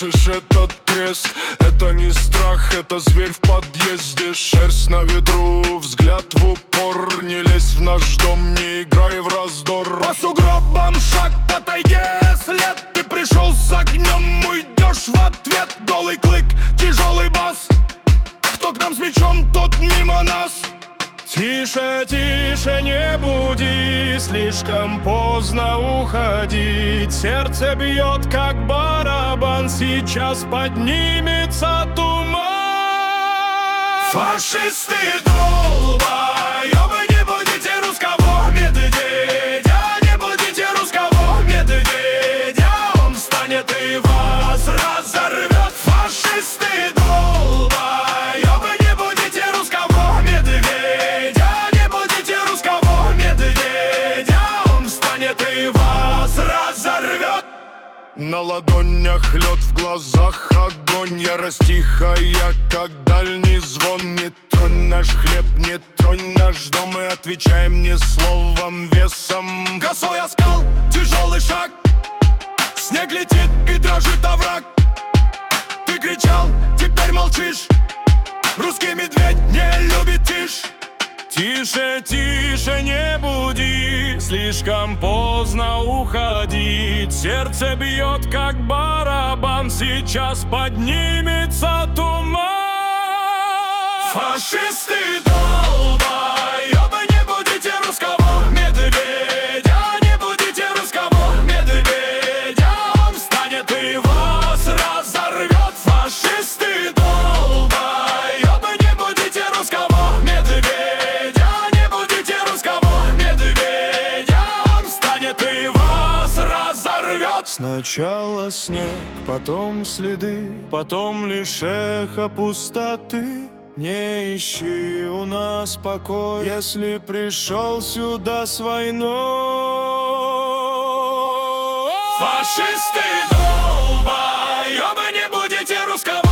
Слышишь этот треск? Это не страх, это зверь в подъезде. Шерсть на ветру, взгляд в упор. Не лезь в наш дом, не играй в раздор. По сугробам шаг, по тайге след. Ты пришел с огнем, уйдешь в ответ. Голый клык, тяжелый бас. Кто к нам с мечом, тот мимо нас. Тише, тише, не буди, слишком поздно уходить. Сердце бьет, как барабан, сейчас поднимется туман. Фашисты долбоёбы, не будите русского медведя. Не будите русского медведя. Он встанет и вас разорвет. Фашисты долбоёбы, не будите русского медведя. Не будите русского медведя. Он встанет и вас разорвет. На ладонях лед, в глазах огонь. Ярость тихая, как дальний звон. Не тронь наш хлеб, не тронь наш дом. Мы отвечаем не словом, весом. Косой оскал, тяжелый шаг. Снег летит и дрожит овраг. Ты кричал, теперь молчишь. Русский медведь не любит тишь. Тише, тише, не буди, слишком поздно уходить. Сердце бьет, как барабан, сейчас поднимется туман. Фашисты долбоёбы, не будите русского медведя. Не будите русского медведя. Он встанет и вас разорвет. Фашисты долбоёбы, не будите русского медведя. Не будите русского медведя. Он встанет и вас разорвет. Сначала снег, потом следы, потом лишь эхо пустоты. Не ищи у нас покой, если пришел сюда с войной. Фашисты долбоёбы, не будите русского